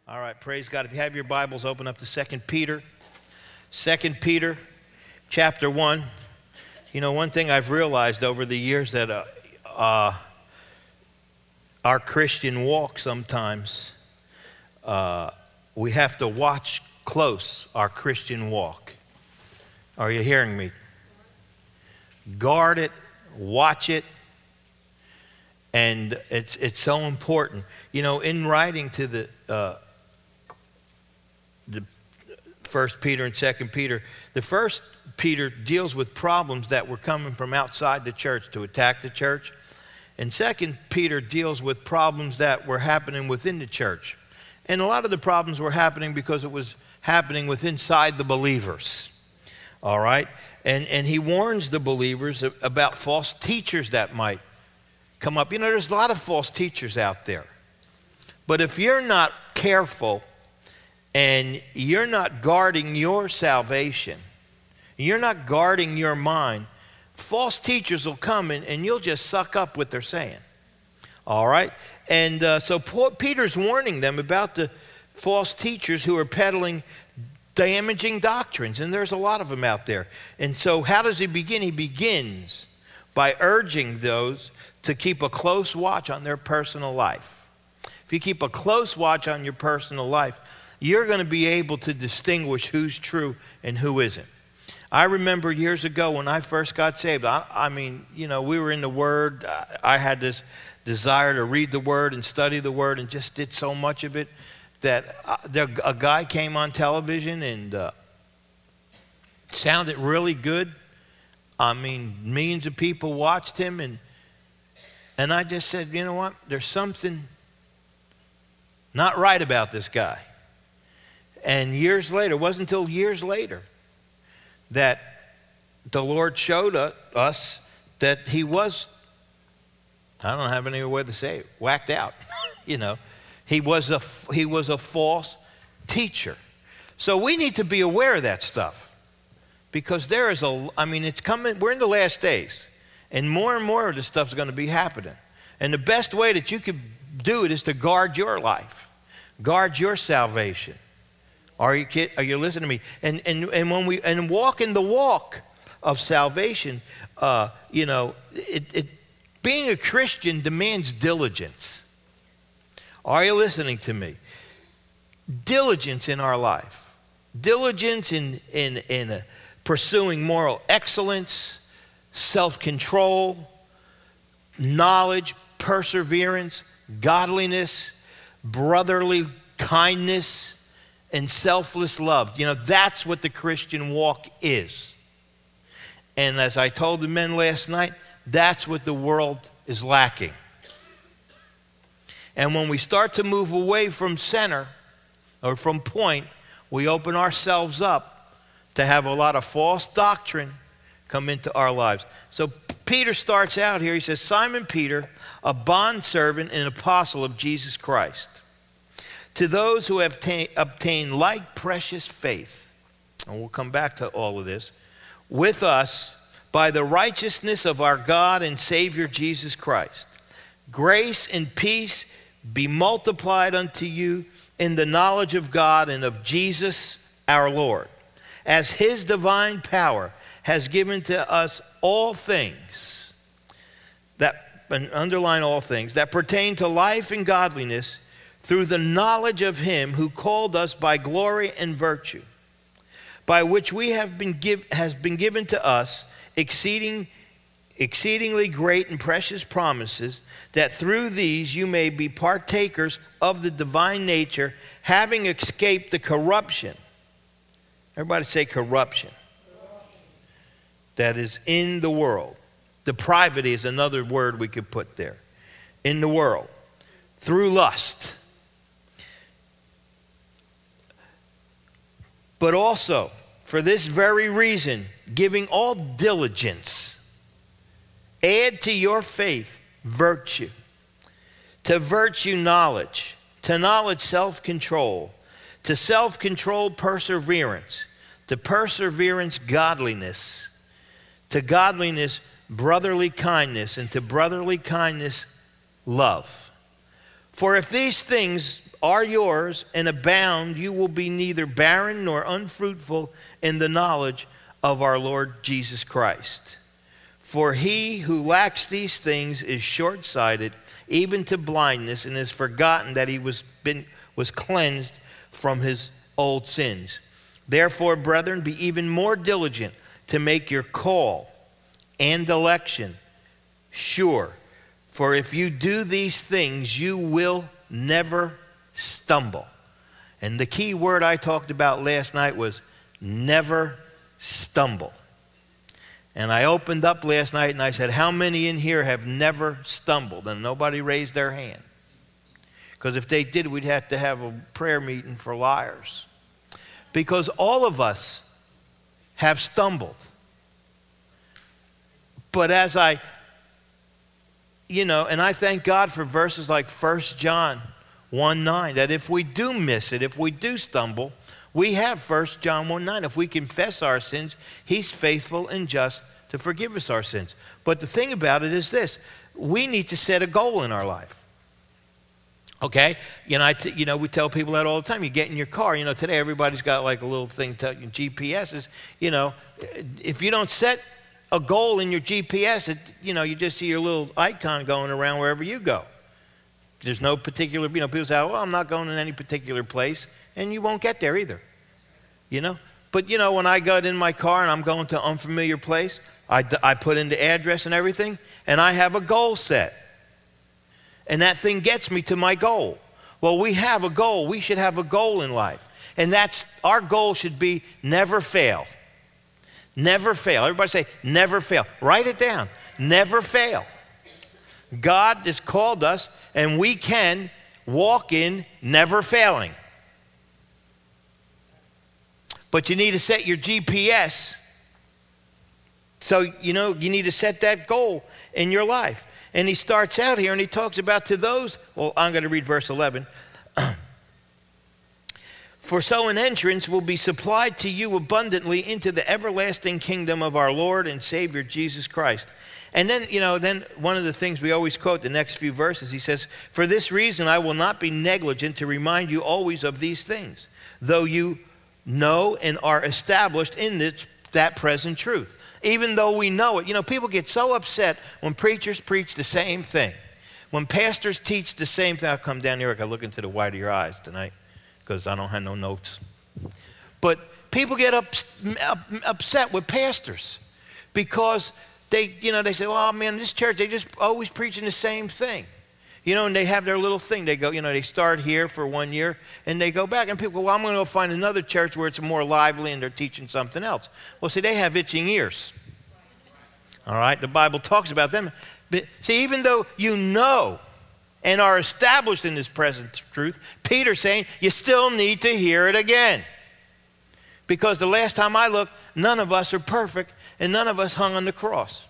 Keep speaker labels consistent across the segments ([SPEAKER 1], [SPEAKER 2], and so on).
[SPEAKER 1] All right, praise God. If you have your Bibles, open up to 2 Peter. 2 Peter chapter 1. You know, one thing I've realized over the years that our Christian walk sometimes, we have to watch close our Christian walk. Are you hearing me? Guard it, watch it, and it's so important. You know, in writing to the 1 Peter and 2 Peter, the 1 Peter deals with problems that were coming from outside the church to attack the church. And 2 Peter deals with problems that were happening within the church. And a lot of the problems were happening because it was happening inside the believers. All right? And he warns the believers about false teachers that might come up. You know, there's a lot of false teachers out there. But if you're not careful and you're not guarding your salvation, you're not guarding your mind, false teachers will come in and you'll just suck up what they're saying. All right? And so Peter's warning them about the false teachers who are peddling damaging doctrines, and there's a lot of them out there. And so how does he begin? He begins by urging those to keep a close watch on their personal life. If you keep a close watch on your personal life, you're going to be able to distinguish who's true and who isn't. I remember years ago when I first got saved, I mean, you know, we were in the Word. I had this desire to read the Word and study the Word and just did so much of it that a guy came on television and sounded really good. I mean, millions of people watched him, and I just said, you know what? There's something not right about this guy. And years later, it wasn't until years later that the Lord showed us that he was, I don't have any way to say it, whacked out. You know, he was a false teacher. So we need to be aware of that stuff, because there is it's coming. We're in the last days, and more of this stuff is going to be happening. And the best way that you can do it is to guard your life, guard your salvation. Are you listening to me? And when we walk in the walk of salvation, you know, being a Christian demands diligence. Are you listening to me? Diligence in our life, diligence in pursuing moral excellence, self-control, knowledge, perseverance, godliness, brotherly kindness, and selfless love. You know, that's what the Christian walk is. And as I told the men last night, that's what the world is lacking. And when we start to move away from center or from point, we open ourselves up to have a lot of false doctrine come into our lives. So Peter starts out here. He says, Simon Peter, a bondservant and apostle of Jesus Christ, to those who have obtained like precious faith, and we'll come back to all of this, with us by the righteousness of our God and Savior Jesus Christ. Grace and peace be multiplied unto you in the knowledge of God and of Jesus our Lord, as his divine power has given to us all things, and underline all things, that pertain to life and godliness, through the knowledge of him who called us by glory and virtue, by which we has been given to us exceedingly great and precious promises, that through these you may be partakers of the divine nature, having escaped the corruption. Everybody say corruption. That is in the world. Depravity is another word we could put there. In the world. Through lust. But also, for this very reason, giving all diligence, add to your faith virtue, to virtue knowledge, to knowledge self-control, to self-control perseverance, to perseverance godliness, to godliness brotherly kindness, and to brotherly kindness love. For if these things are yours and abound, you will be neither barren nor unfruitful in the knowledge of our Lord Jesus Christ. For he who lacks these things is short-sighted, even to blindness, and has forgotten that he was cleansed from his old sins. Therefore, brethren, be even more diligent to make your call and election sure. For if you do these things, you will never stumble. And the key word I talked about last night was never stumble. And I opened up last night and I said, how many in here have never stumbled? And nobody raised their hand. Because if they did, we'd have to have a prayer meeting for liars. Because all of us have stumbled. But as and I thank God for verses like 1 John 1:9, that if we do miss it, if we do stumble, we have 1 John 1:9. If we confess our sins, he's faithful and just to forgive us our sins. But the thing about it is this: we need to set a goal in our life. Okay? We tell people that all the time. You get in your car. Today everybody's got like a little thing, GPSs. If you don't set a goal in your GPS, you just see your little icon going around wherever you go. There's no particular, people say, well, I'm not going in any particular place, and you won't get there either. But when I got in my car and I'm going to an unfamiliar place, I put in the address and everything, and I have a goal set. And that thing gets me to my goal. Well, we have a goal. We should have a goal in life. And our goal should be never fail. Never fail. Everybody say, never fail. Write it down. Never fail. God has called us, and we can walk in never failing. But you need to set your GPS. So, you need to set that goal in your life. And he starts out here and he talks about to those, I'm going to read verse 11. For so an entrance will be supplied to you abundantly into the everlasting kingdom of our Lord and Savior Jesus Christ. And then, then one of the things we always quote, the next few verses, he says, for this reason I will not be negligent to remind you always of these things, though you know and are established in that present truth. Even though we know it. People get so upset when preachers preach the same thing. When pastors teach the same thing. I'll come down here, I look into the white of your eyes tonight because I don't have no notes. But people get upset with pastors because they say, well, man, this church, they just always preaching the same thing. And they have their little thing. They go, they start here for 1 year and they go back. And people go, well, I'm going to go find another church where it's more lively and they're teaching something else. Well, see, they have itching ears. All right? The Bible talks about them. But see, even though you know and are established in this present truth, Peter's saying you still need to hear it again. Because the last time I looked, none of us are perfect and none of us hung on the cross.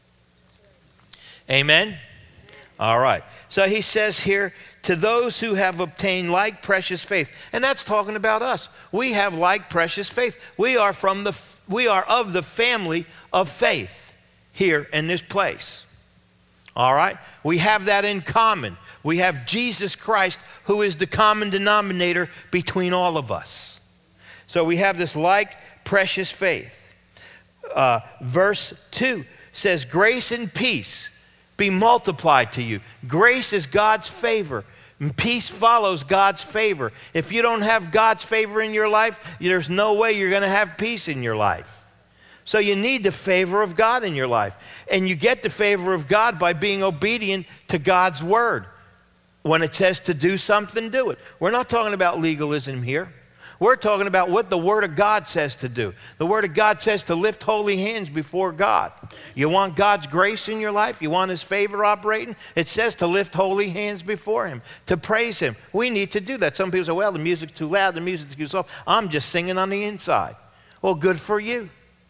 [SPEAKER 1] Amen? All right. So he says here, to those who have obtained like precious faith. And that's talking about us. We have like precious faith. We are of the family of faith here in this place. All right? We have that in common. We have Jesus Christ, who is the common denominator between all of us. So we have this like precious faith. Verse 2 says, grace and peace be multiplied to you. Grace is God's favor. And peace follows God's favor. If you don't have God's favor in your life, there's no way you're going to have peace in your life. So you need the favor of God in your life. And you get the favor of God by being obedient to God's word. When it says to do something, do it. We're not talking about legalism here. We're talking about what the Word of God says to do. The Word of God says to lift holy hands before God. You want God's grace in your life? You want His favor operating? It says to lift holy hands before Him, to praise Him. We need to do that. Some people say, well, the music's too loud, the music's too soft. I'm just singing on the inside. Well, good for you.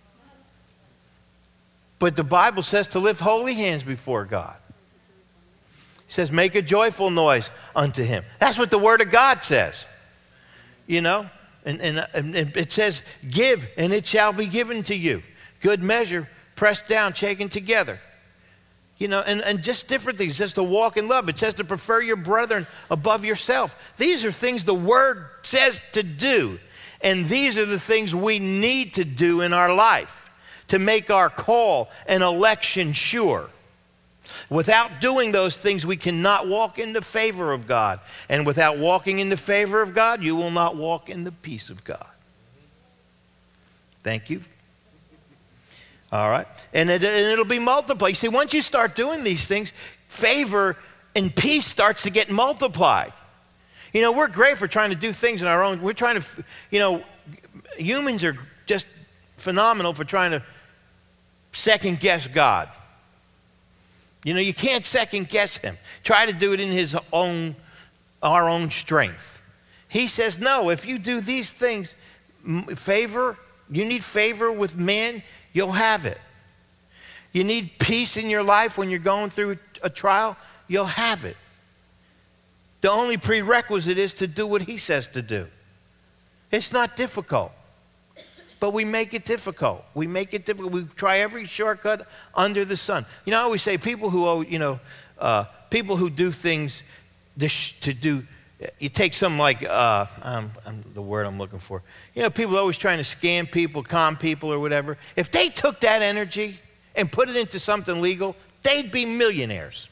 [SPEAKER 1] But the Bible says to lift holy hands before God. It says, make a joyful noise unto Him. That's what the Word of God says. And it says, give, and it shall be given to you. Good measure, pressed down, shaken together. You know, and just different things. It says to walk in love. It says to prefer your brethren above yourself. These are things the Word says to do. And these are the things we need to do in our life to make our call and election sure. Without doing those things, we cannot walk in the favor of God. And without walking in the favor of God, you will not walk in the peace of God. Thank you. All right. And it'll be multiplied. You see, once you start doing these things, favor and peace starts to get multiplied. You know, we're great for trying to do things in our own. We're trying to, you know, humans are just phenomenal for trying to second guess God. You know, you can't second guess him. Try to do it in our own strength. He says, no, if you do these things, favor, you need favor with man, you'll have it. You need peace in your life when you're going through a trial, you'll have it. The only prerequisite is to do what he says to do. It's not difficult, but we make it difficult. We make it difficult. We try every shortcut under the sun. You know, I always say people who do things to do, you take something like, the word I'm looking for. You know, people are always trying to scam people, con people or whatever. If they took that energy and put it into something legal, they'd be millionaires.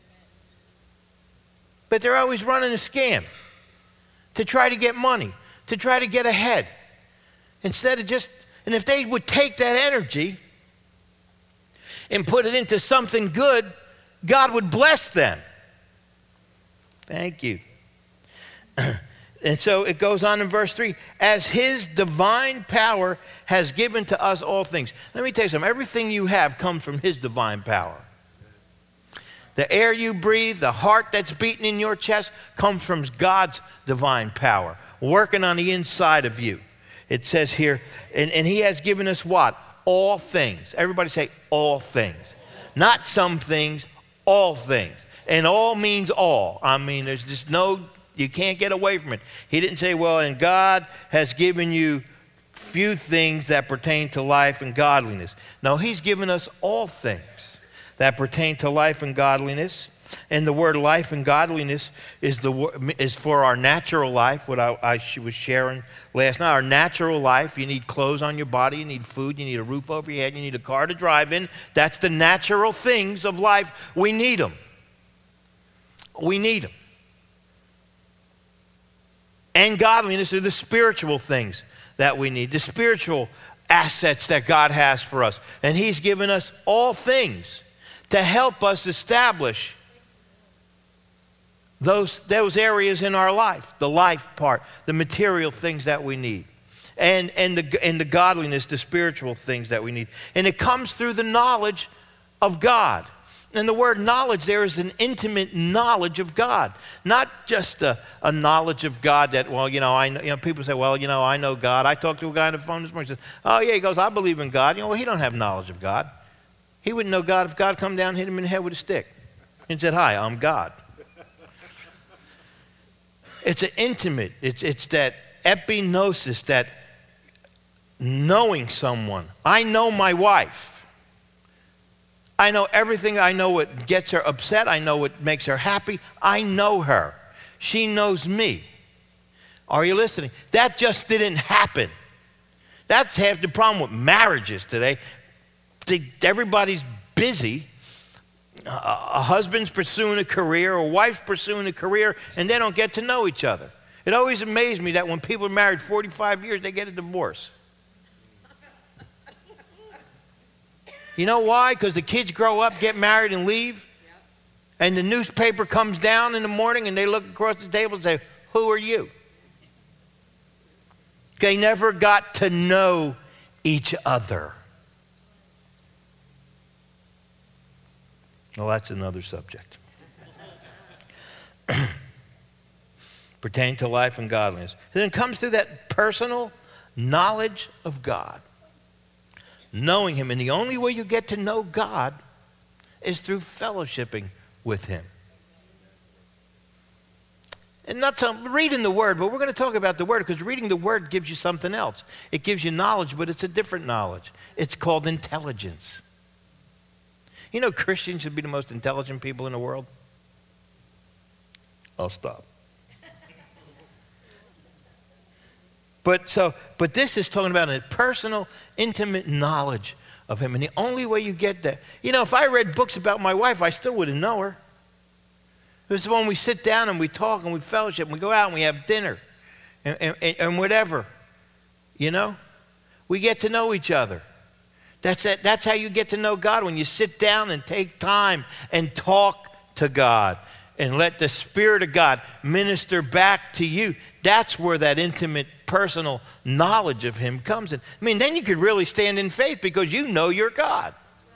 [SPEAKER 1] But they're always running a scam to try to get money, to try to get ahead. Instead of and if they would take that energy and put it into something good, God would bless them. Thank you. And so it goes on in verse 3, as his divine power has given to us all things. Let me tell you something. Everything you have comes from his divine power. The air you breathe, the heart that's beating in your chest comes from God's divine power, working on the inside of you. It says here, and he has given us what? All things. Everybody say all things. Not some things, all things. And all means all. I mean, there's just you can't get away from it. He didn't say, well, and God has given you few things that pertain to life and godliness. No, he's given us all things that pertain to life and godliness. And the word life and godliness is for our natural life, what I was sharing last night. Our natural life, you need clothes on your body, you need food, you need a roof over your head, you need a car to drive in. That's the natural things of life. We need them. We need them. And godliness are the spiritual things that we need, the spiritual assets that God has for us. And he's given us all things to help us establish those areas in our life, the life part, the material things that we need, and the godliness, the spiritual things that we need. And it comes through the knowledge of God. And the word knowledge there is an intimate knowledge of God, not just a knowledge of God that, well, people say, well, I know God. I talked to a guy on the phone this morning. He says, oh yeah, he goes, I believe in God. Well, he don't have knowledge of God. He wouldn't know God if God come down and hit him in the head with a stick and said, hi, I'm God. It's an intimate, it's that epignosis, that knowing someone. I know my wife. I know everything. I know what gets her upset. I know what makes her happy. I know her. She knows me. Are you listening? That just didn't happen. That's half the problem with marriages today. Everybody's busy. A husband's pursuing a career, or a wife's pursuing a career, and they don't get to know each other. It always amazed me that when people are married 45 years, they get a divorce. You know why? Because the kids grow up, get married, and leave. And the newspaper comes down in the morning, and they look across the table and say, who are you? They never got to know each other. Well, that's another subject. Pertain to life and godliness. And then it comes through that personal knowledge of God. Knowing him. And the only way you get to know God is through fellowshipping with him. And not reading the word, but we're going to talk about the word, because reading the word gives you something else. It gives you knowledge, but it's a different knowledge. It's called intelligence. You know Christians should be the most intelligent people in the world? I'll stop. But this is talking about a personal, intimate knowledge of him. And the only way you get that, if I read books about my wife, I still wouldn't know her. It was when we sit down and we talk and we fellowship and we go out and we have dinner and whatever, We get to know each other. That's how you get to know God, when you sit down and take time and talk to God and let the Spirit of God minister back to you. That's where that intimate, personal knowledge of him comes in. Then you could really stand in faith because you know your God.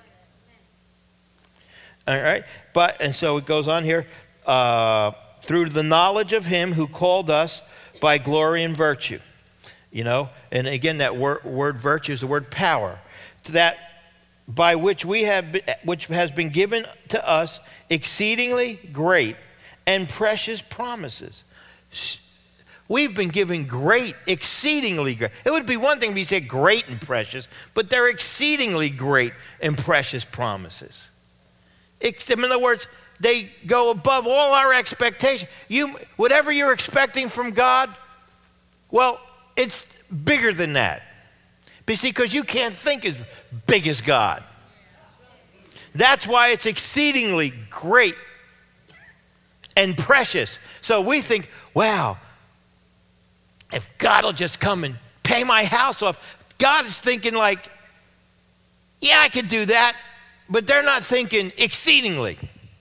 [SPEAKER 1] All right? And so it goes on here. Through the knowledge of him who called us by glory and virtue. And again, that word virtue is the word power. That by which which has been given to us exceedingly great and precious promises. We've been given great, exceedingly great. It would be one thing if you said great and precious, but they're exceedingly great and precious promises. In other words, they go above all our expectations. Whatever you're expecting from God, well, it's bigger than that. But see, because you can't think as big as God. That's why it's exceedingly great and precious. So we think, wow, if God will just come and pay my house off. God is thinking like, yeah, I could do that. But they're not thinking exceedingly.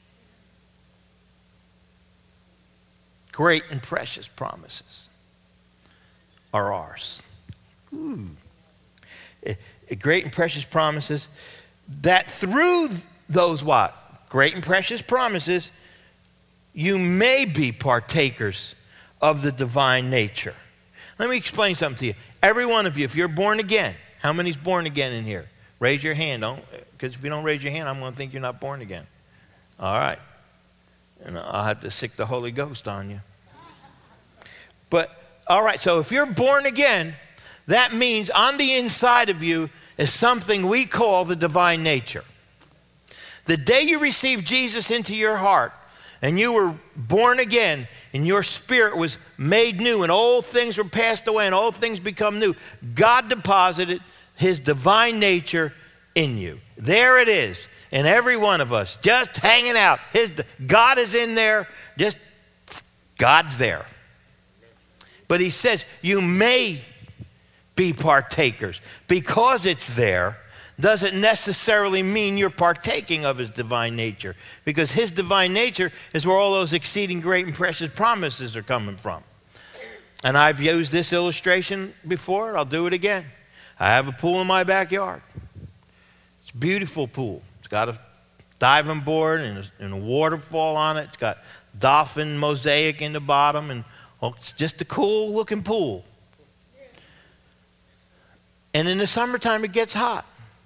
[SPEAKER 1] Great and precious promises are ours. Great and precious promises, that through those what? Great and precious promises, you may be partakers of the divine nature. Let me explain something to you. Every one of you, if you're born again, how many's born again in here? Raise your hand, because if you don't raise your hand, I'm going to think you're not born again. All right. And I'll have to sick the Holy Ghost on you. But, all right, so if you're born again, that means on the inside of you is something we call the divine nature. The day you received Jesus into your heart and you were born again and your spirit was made new and old things were passed away and old things become new, God deposited his divine nature in you. There it is in every one of us, just hanging out. God is in there, just God's there. But he says you may be partakers. Because it's there doesn't necessarily mean you're partaking of his divine nature, because his divine nature is where all those exceeding great and precious promises are coming from. And I've used this illustration before. I'll do it again. I have a pool in my backyard. It's a beautiful pool. It's got a diving board and a waterfall on it. It's got dolphin mosaic in the bottom, and it's just a cool looking pool. And in the summertime, it gets hot.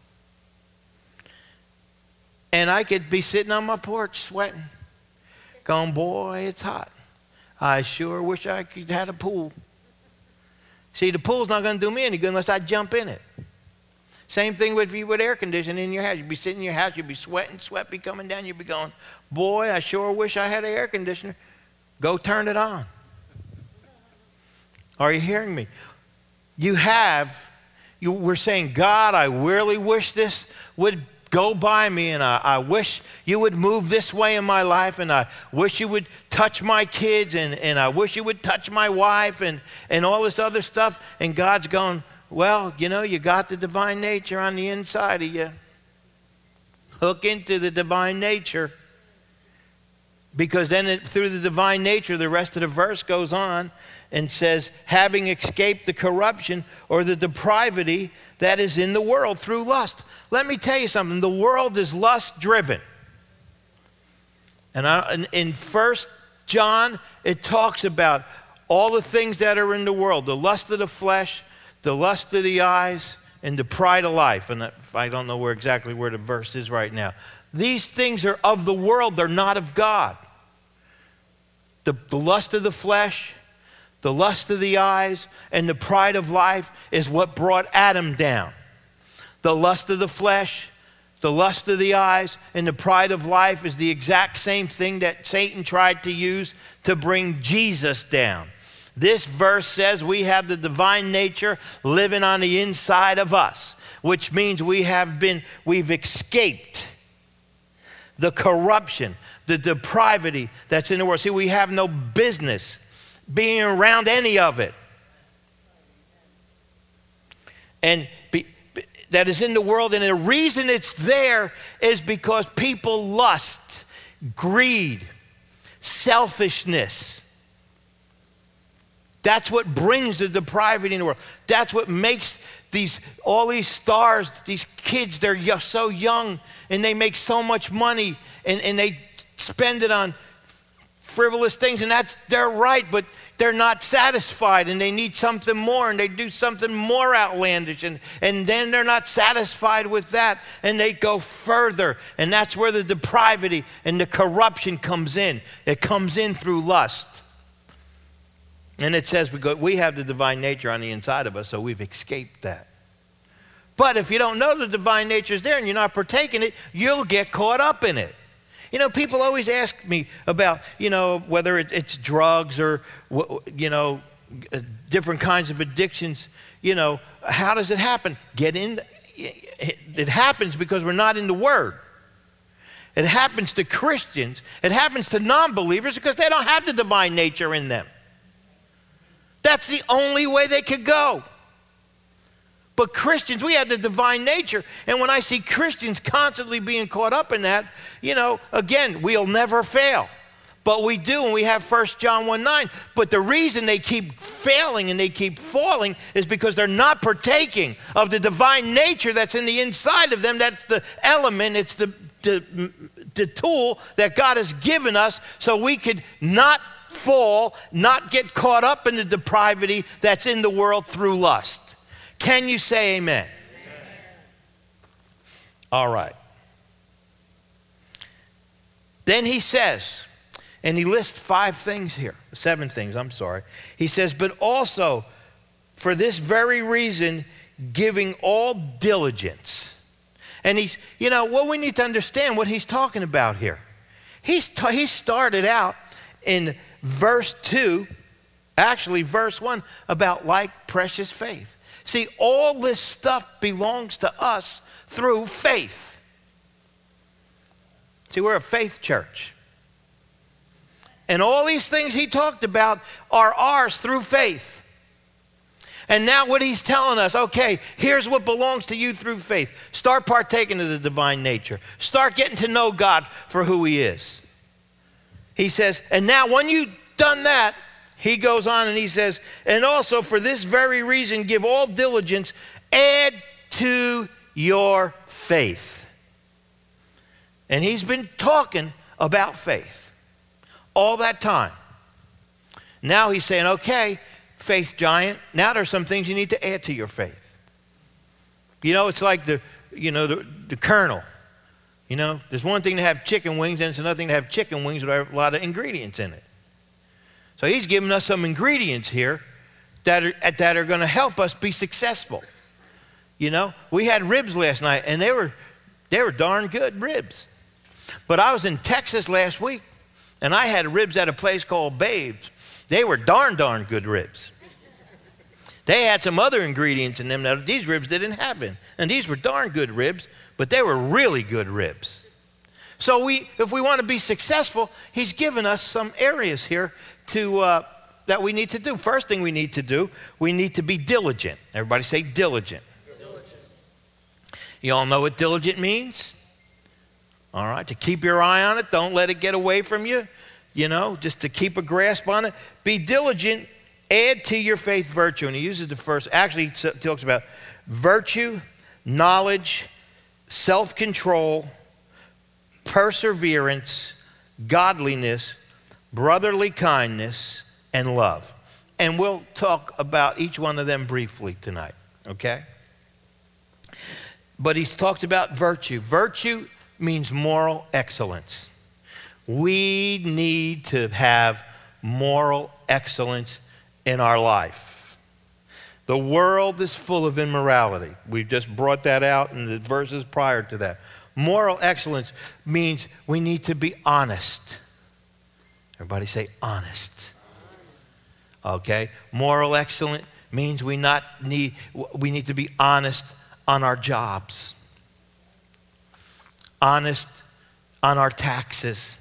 [SPEAKER 1] And I could be sitting on my porch sweating, going, boy, it's hot. I sure wish I could have a pool. See, the pool's not going to do me any good unless I jump in it. Same thing with you with air conditioning in your house. You'd be sitting in your house, you'd be sweating, sweat be coming down, you'd be going, boy, I sure wish I had an air conditioner. Go turn it on. Are you hearing me? We're saying, God, I really wish this would go by me, and I wish you would move this way in my life, and I wish you would touch my kids, and I wish you would touch my wife, and all this other stuff. And God's going, well, you got the divine nature on the inside of you. Hook into the divine nature. Because then through the divine nature, the rest of the verse goes on and says, having escaped the corruption or the depravity that is in the world through lust. Let me tell you something. The world is lust-driven. And in 1 John, it talks about all the things that are in the world. The lust of the flesh, the lust of the eyes, and the pride of life. And I don't know exactly where the verse is right now. These things are of the world. They're not of God. The lust of the flesh, the lust of the eyes, and the pride of life is what brought Adam down. The lust of the flesh, the lust of the eyes, and the pride of life is the exact same thing that Satan tried to use to bring Jesus down. This verse says we have the divine nature living on the inside of us, which means we've escaped the corruption, the depravity that's in the world. See, we have no business being around any of it. And that is in the world, and the reason it's there is because people lust, greed, selfishness. That's what brings the depravity in the world. That's what makes all these stars, these kids, they're so young and they make so much money and they spend it on frivolous things, and they're right, but they're not satisfied and they need something more, and they do something more outlandish, and then they're not satisfied with that and they go further, and that's where the depravity and the corruption comes in. It comes in through lust. And it says we have the divine nature on the inside of us, so we've escaped that. But if you don't know the divine nature is there and you're not partaking it, you'll get caught up in it. You know, people always ask me about, whether it's drugs or, different kinds of addictions. How does it happen? It happens because we're not in the Word. It happens to Christians. It happens to non-believers because they don't have the divine nature in them. That's the only way they could go. But Christians, we have the divine nature. And when I see Christians constantly being caught up in that, again, we'll never fail. But we do, and we have 1 John 1:9. But the reason they keep failing and they keep falling is because they're not partaking of the divine nature that's in the inside of them. That's the element, it's the tool that God has given us so we could not fall, not get caught up in the depravity that's in the world through lust. Can you say amen? Amen. All right. Then he says, and he lists 7 things, I'm sorry. He says, but also for this very reason, giving all diligence. And we need to understand what he's talking about here. He started out in verse 2, actually verse 1, about like precious faith. See, all this stuff belongs to us through faith. See, we're a faith church. And all these things he talked about are ours through faith. And now what he's telling us, okay, here's what belongs to you through faith. Start partaking of the divine nature. Start getting to know God for who he is. He says, and now when you've done that, he goes on and he says, and also for this very reason, give all diligence, add to your faith. And he's been talking about faith all that time. Now he's saying, okay, faith giant, now there's some things you need to add to your faith. It's like the kernel. There's one thing to have chicken wings, and it's another thing to have chicken wings with a lot of ingredients in it. So he's giving us some ingredients here that are going to help us be successful. We had ribs last night, and they were darn good ribs. But I was in Texas last week, and I had ribs at a place called Babe's. They were darn good ribs. They had some other ingredients in them that these ribs didn't have in. And these were darn good ribs, but they were really good ribs. So if we want to be successful, he's given us some areas here that we need to do. First thing we need to do, we need to be diligent. Everybody say diligent. Diligent. You all know what diligent means? All right, to keep your eye on it. Don't let it get away from you. Just to keep a grasp on it. Be diligent, add to your faith virtue. And he uses the first, actually he talks about virtue, knowledge, self-control, perseverance, godliness, brotherly kindness, and love. And we'll talk about each one of them briefly tonight, okay? But he's talked about virtue. Virtue means moral excellence. We need to have moral excellence in our life. The world is full of immorality. We've just brought that out in the verses prior to that. Moral excellence means we need to be honest. Everybody say honest. Okay? Moral excellence means we need to be honest on our jobs. Honest on our taxes.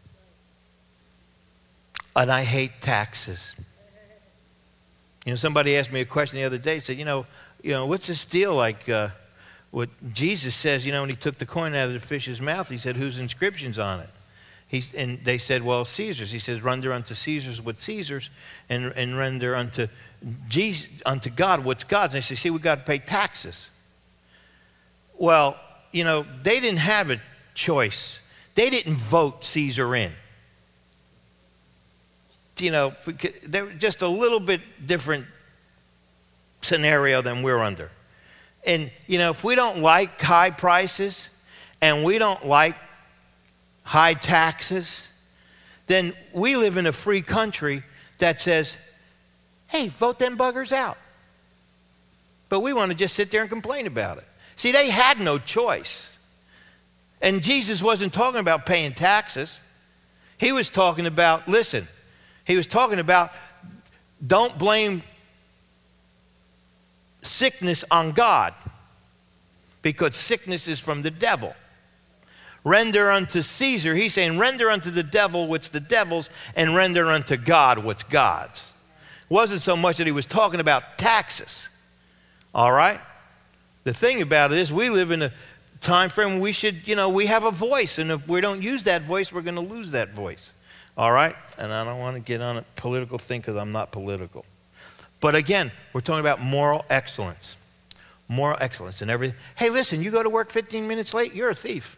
[SPEAKER 1] And I hate taxes. Somebody asked me a question the other day, said, what's this deal like what Jesus says, when he took the coin out of the fish's mouth, he said, whose inscription's on it? And they said, well, Caesar's. He says, render unto Caesar's what's Caesar's, and render unto God what's God's. And they say, see, we've got to pay taxes. Well, they didn't have a choice. They didn't vote Caesar in. They're just a little bit different scenario than we're under. And, if we don't like high prices and we don't like high taxes, then we live in a free country that says, hey, vote them buggers out. But we want to just sit there and complain about it. See, they had no choice. And Jesus wasn't talking about paying taxes. He was talking about, don't blame sickness on God, because sickness is from the devil. Render unto Caesar, he's saying, render unto the devil what's the devil's, and render unto God what's God's. It wasn't so much that he was talking about taxes. All right? The thing about it is we live in a time frame we should, we have a voice, and if we don't use that voice, we're going to lose that voice. All right? And I don't want to get on a political thing because I'm not political. But again, we're talking about moral excellence. Moral excellence and everything. Hey, listen, you go to work 15 minutes late, you're a thief.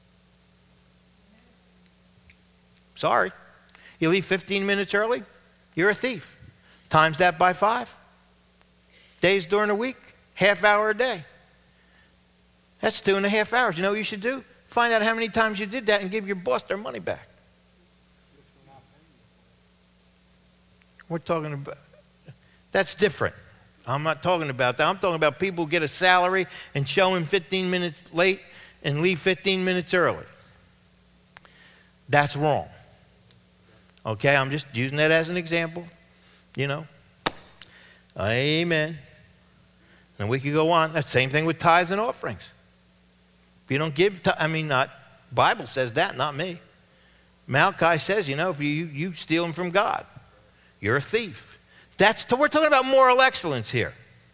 [SPEAKER 1] Sorry. You leave 15 minutes early, you're a thief. Times that by 5. Days during the week, half hour a day. That's 2.5 hours. You know what you should do? Find out how many times you did that and give your boss their money back. We're talking about, that's different. I'm not talking about that. I'm talking about people who get a salary and show him 15 minutes late and leave 15 minutes early. That's wrong. Okay, I'm just using that as an example. Amen. And we could go on. That same thing with tithes and offerings. If you don't give, Bible says that, not me. Malachi says, if you steal them from God, you're a thief. We're talking about moral excellence here.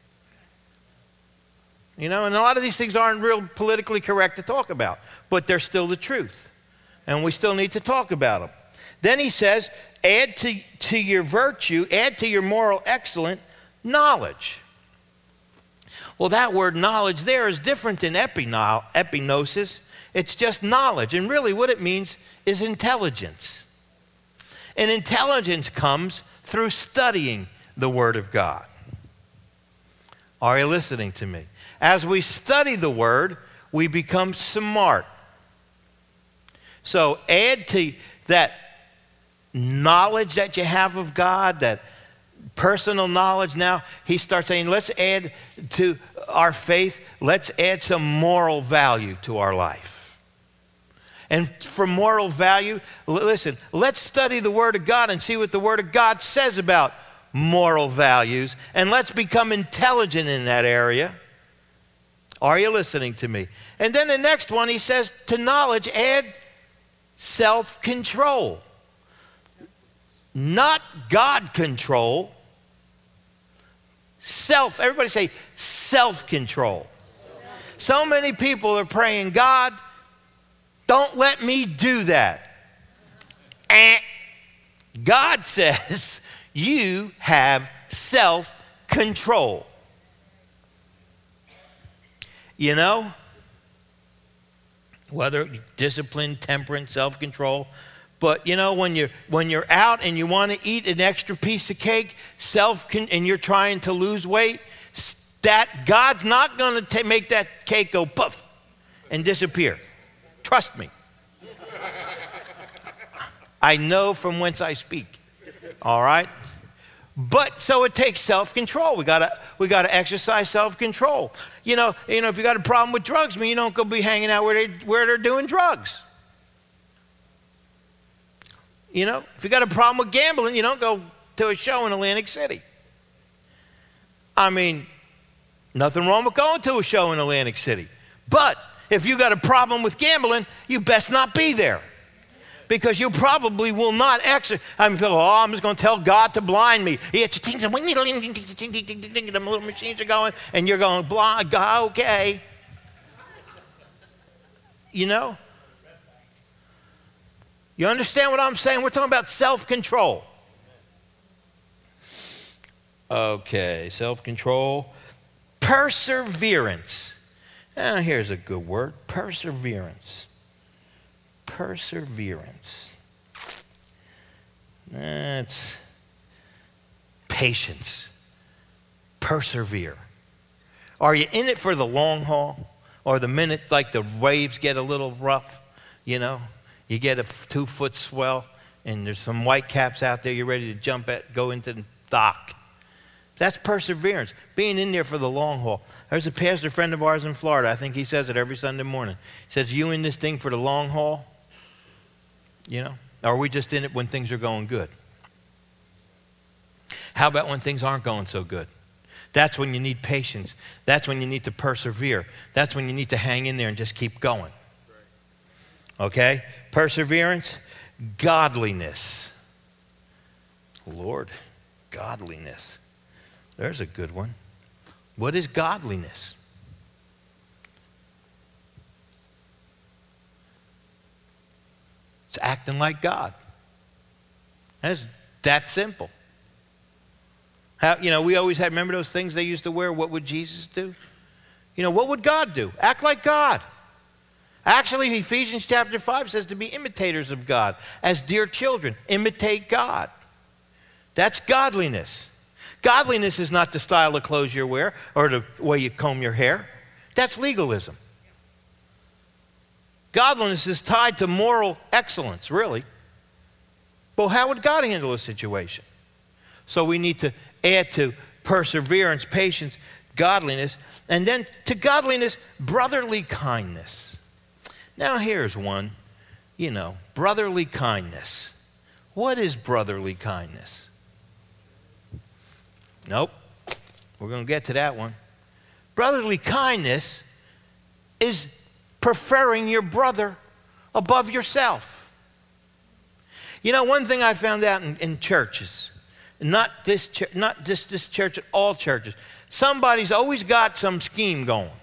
[SPEAKER 1] And a lot of these things aren't real politically correct to talk about, but they're still the truth. And we still need to talk about them. Then he says, add to your virtue, add to your moral excellence, knowledge. Well, that word knowledge there is different than epignosis. It's just knowledge. And really what it means is intelligence. And intelligence comes through studying the Word of God. Are you listening to me? As we study the Word, we become smart. So add to that knowledge that you have of God, that personal knowledge. Now he starts saying, let's add to our faith, let's add some moral value to our life. And for moral value, listen, let's study the Word of God and see what the Word of God says about moral values, and let's become intelligent in that area. Are you listening to me? And then the next one, he says, to knowledge, add self-control. Not God control. Everybody say self-control. So many people are praying, God, don't let me do that. God says you have self-control. Whether discipline, temperance, self-control. But when you're out and you want to eat an extra piece of cake, and you're trying to lose weight, that God's not going to make that cake go poof and disappear. Trust me. I know from whence I speak. All right? But so it takes self-control. We gotta exercise self-control. You know, if you got a problem with drugs, you don't go be hanging out where they're doing drugs. You know, if you got a problem with gambling, you don't go to a show in Atlantic City. I mean, nothing wrong with going to a show in Atlantic City. But if you got a problem with gambling, you best not be there. Because you probably will not exercise. I'm just going to tell God to blind me. The little machines are going, and you're going, blind, God, okay. You know? You understand what I'm saying? We're talking about self-control. Okay, self-control. Perseverance. Now, here's a good word. Perseverance. Perseverance. That's patience. Persevere. Are you in it for the long haul? Or the minute like the waves get a little rough, you know? You get a 2-foot swell and there's some white caps out there you're ready to go into the dock. That's perseverance, being in there for the long haul. There's a pastor friend of ours in Florida. I think he says it every Sunday morning. He says, you in this thing for the long haul? You know? Or are we just in it when things are going good? How about when things aren't going so good? That's when you need patience. That's when you need to persevere. That's when you need to hang in there and just keep going. Okay? Perseverance, godliness. Lord, godliness. There's a good one. What is godliness? It's acting like God. That's that simple. We always had, remember those things they used to wear? What would Jesus do? What would God do? Act like God. Actually, Ephesians chapter 5 says to be imitators of God. As dear children, imitate God. That's godliness. Godliness is not the style of clothes you wear or the way you comb your hair. That's legalism. Godliness is tied to moral excellence, really. Well, how would God handle a situation? So we need to add to perseverance, patience, godliness, and then to godliness, brotherly kindness. Now here's one, brotherly kindness. What is brotherly kindness? Nope. We're going to get to that one. Brotherly kindness is preferring your brother above yourself. One thing I found out in churches, not just this church, at all churches, somebody's always got some scheme going.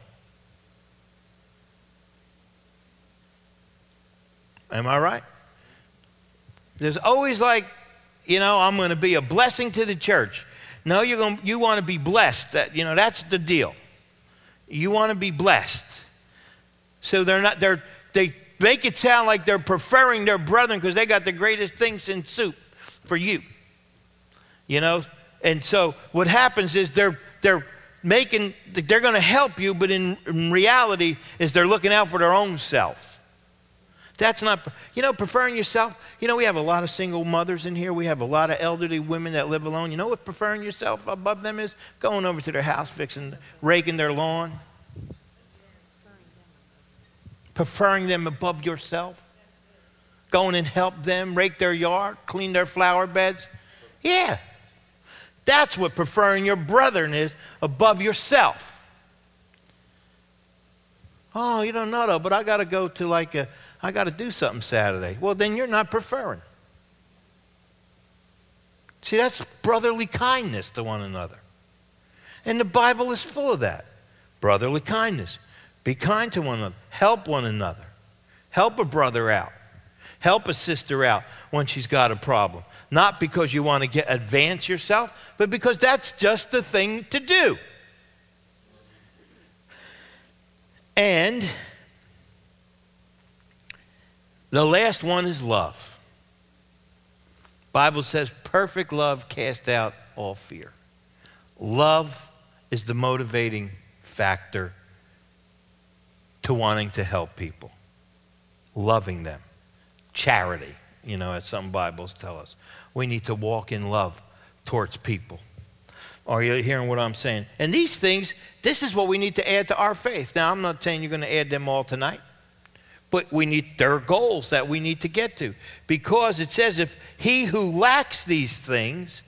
[SPEAKER 1] Am I right? There's always I'm going to be a blessing to the church. No, you want to be blessed. That's the deal. You want to be blessed. So they make it sound like they're preferring their brethren because they got the greatest things in soup for you. And so what happens is they're going to help you, but in reality is they're looking out for their own self. That's not, preferring yourself. We have a lot of single mothers in here. We have a lot of elderly women that live alone. You know what preferring yourself above them is? Going over to their house, raking their lawn. Preferring them above yourself. Going and help them, rake their yard, clean their flower beds. Yeah. That's what preferring your brethren is above yourself. Oh, you don't know though, but I got to go to I got to do something Saturday. Well, then you're not preferring. See, that's brotherly kindness to one another. And the Bible is full of that. Brotherly kindness. Be kind to one another. Help one another. Help a brother out. Help a sister out when she's got a problem. Not because you want to advance yourself, but because that's just the thing to do. And the last one is love. Bible says perfect love casts out all fear. Love is the motivating factor to wanting to help people. Loving them. Charity, as some Bibles tell us. We need to walk in love towards people. Are you hearing what I'm saying? And these things, this is what we need to add to our faith. Now, I'm not saying you're going to add them all tonight, but there are goals that we need to get to. Because it says if he who lacks these things,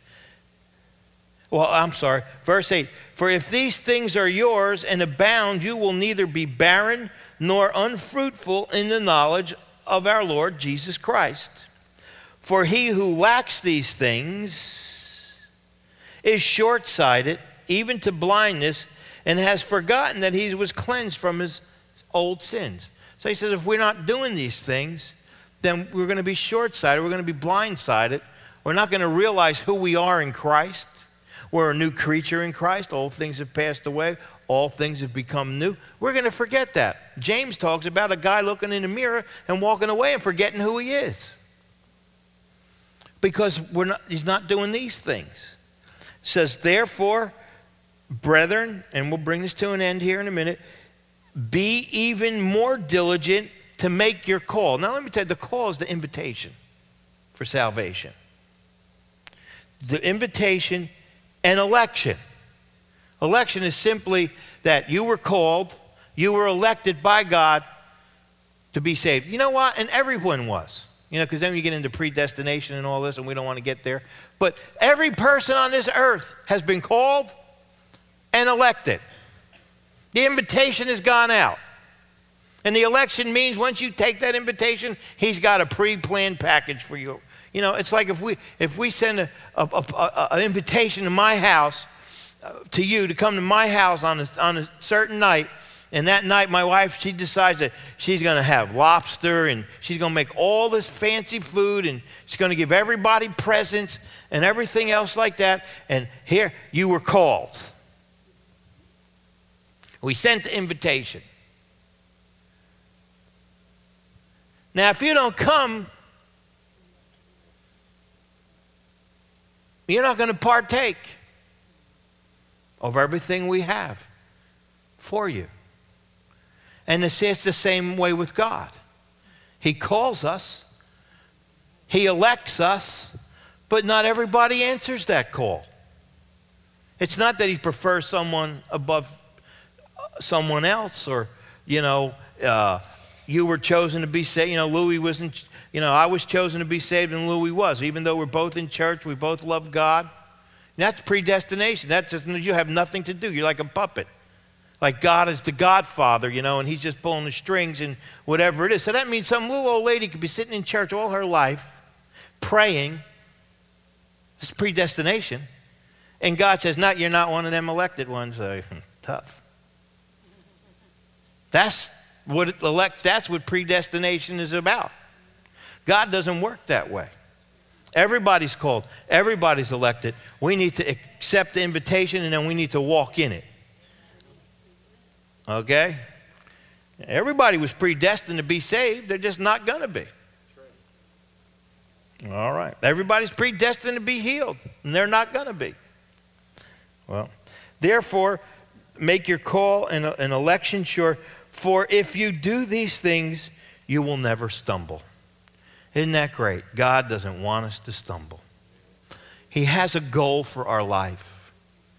[SPEAKER 1] verse 8, for if these things are yours and abound, you will neither be barren nor unfruitful in the knowledge of our Lord Jesus Christ. For he who lacks these things is short-sighted, even to blindness, and has forgotten that he was cleansed from his old sins. So he says if we're not doing these things, then we're going to be short-sighted, we're going to be blind-sided, we're not going to realize who we are in Christ. We're a new creature in Christ. Old things have passed away. All things have become new. We're going to forget that. James talks about a guy looking in the mirror and walking away and forgetting who he is. Because he's not doing these things. It says, therefore, brethren, and we'll bring this to an end here in a minute, be even more diligent to make your call. Now let me tell you, the call is the invitation for salvation. The invitation and election. Election is simply that you were called, you were elected by God to be saved. You know what? And everyone was. Because then you get into predestination and all this, and we don't want to get there. But every person on this earth has been called and elected. The invitation has gone out. And the election means once you take that invitation, he's got a pre-planned package for you. It's like if we send an invitation to my house, to you to come to my house on a certain night, and that night my wife, she decides that she's going to have lobster and she's going to make all this fancy food and she's going to give everybody presents and everything else like that. And here, you were called. We sent the invitation. Now, if you don't come, you're not going to partake of everything we have for you. And it's the same way with God. He calls us, he elects us, but not everybody answers that call. It's not that he prefers someone above someone else, or, you were chosen to be saved. Louis wasn't, I was chosen to be saved and Louis was. Even though we're both in church, we both love God. That's predestination. That's just, you have nothing to do. You're like a puppet. Like God is the Godfather, and he's just pulling the strings and whatever it is. So that means some little old lady could be sitting in church all her life, praying. This is predestination. And God says, you're not one of them elected ones. Tough. That's what predestination is about. God doesn't work that way. Everybody's called. Everybody's elected. We need to accept the invitation and then we need to walk in it. Okay? Everybody was predestined to be saved. They're just not going to be. All right. Everybody's predestined to be healed, and they're not going to be. Well, therefore, make your call and election sure, for if you do these things, you will never stumble. Isn't that great? God doesn't want us to stumble. He has a goal for our life.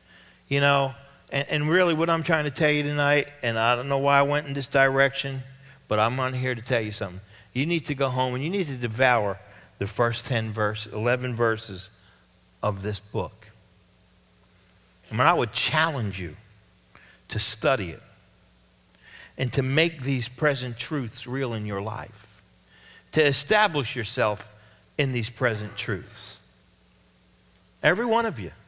[SPEAKER 1] And really what I'm trying to tell you tonight, and I don't know why I went in this direction, but I'm on here to tell you something. You need to go home and you need to devour the first 11 verses of this book. I would challenge you to study it and to make these present truths real in your life, to establish yourself in these present truths. Every one of you.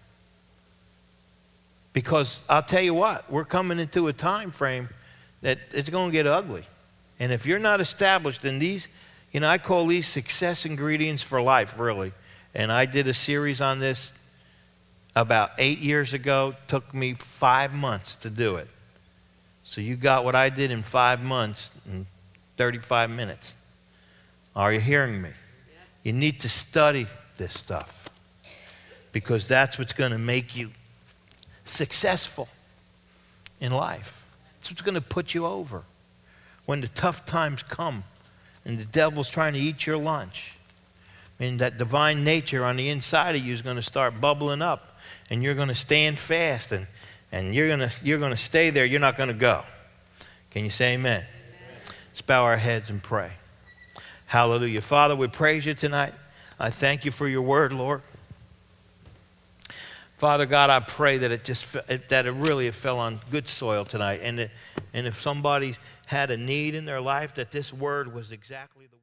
[SPEAKER 1] Because I'll tell you what, we're coming into a time frame that it's going to get ugly. And if you're not established in these, I call these success ingredients for life, really. And I did a series on this about 8 years ago. Took me 5 months to do it. So you got what I did in 5 months in 35 minutes. Are you hearing me? You need to study this stuff because that's what's going to make you successful in life. It's what's going to put you over when the tough times come and the devil's trying to eat your lunch. and that divine nature on the inside of you is going to start bubbling up, and you're going to stand fast, and you're going to stay there. You're not going to go. Can you say amen? Amen? Let's bow our heads and pray. Hallelujah. Father, we praise you tonight. I thank you for your word, Lord. Father God, I pray that it really fell on good soil tonight, and if somebody had a need in their life, that this word was exactly the